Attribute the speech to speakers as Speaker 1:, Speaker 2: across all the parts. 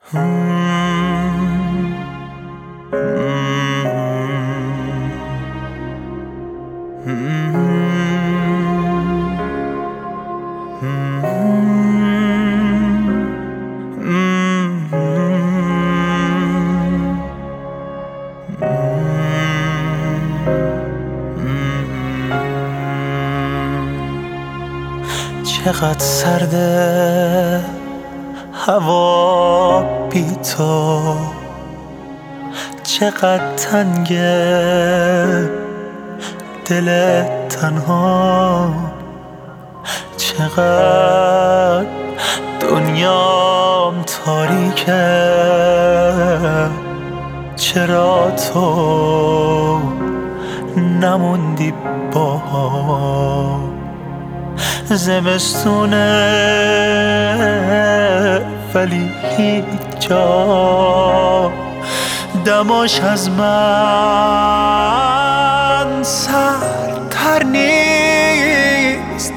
Speaker 1: چقدر سرده هوا بی تو، چقدر تنگه دل تنها، چقدر دنیام تاریکه، چرا تو نموندی با زمستونه ولی هیچ جا دماش از من سردتر نیست.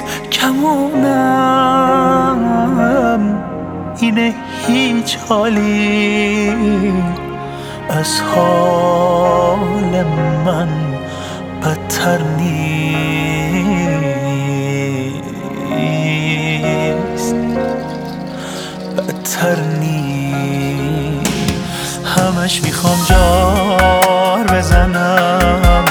Speaker 1: کمونم اینه هیچ حالی از حال من بدتر نیست، بدتر نیست. همش میخوام جار بزنم،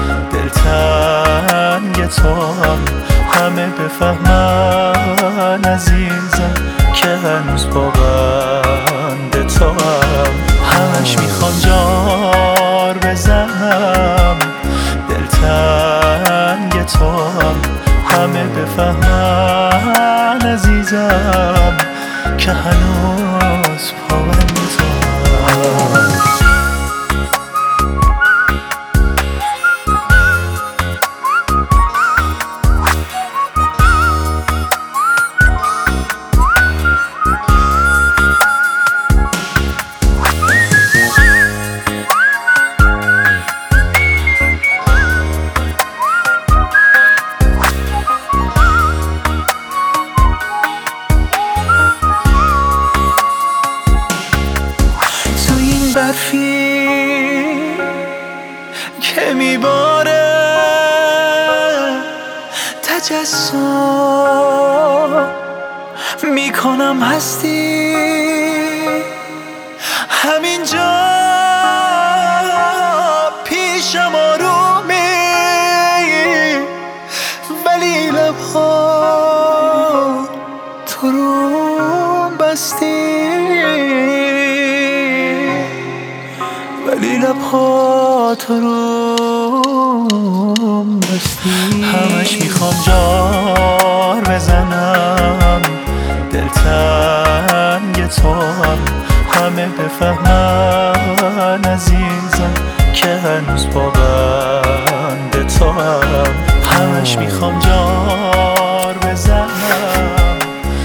Speaker 1: دلتنگ تو هم همه بفهمن عزیزم که هنوز با بند تو هم. همش میخوام جار بزنم، دلتنگ تو هم همه بفهمن عزیزم که هنوز پابند تو هم. برفی که میباره تجسم میکنم هستی همینجا پیشم آرومی، ولی لبها تو رو بستی، ولی لبها تو رو بستی. همش میخوام جار بزنم، دلتنگ تو هم همه بفهمن عزیزم که هنوز با بند تو هم. همش میخوام جار بزنم،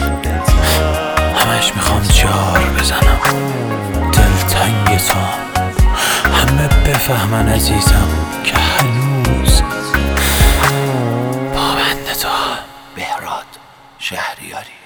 Speaker 1: همش میخوام جار بزنم، دلتنگ تو همه بفهمن عزیزم که هنوز پابند تو. بهراد شهریاری.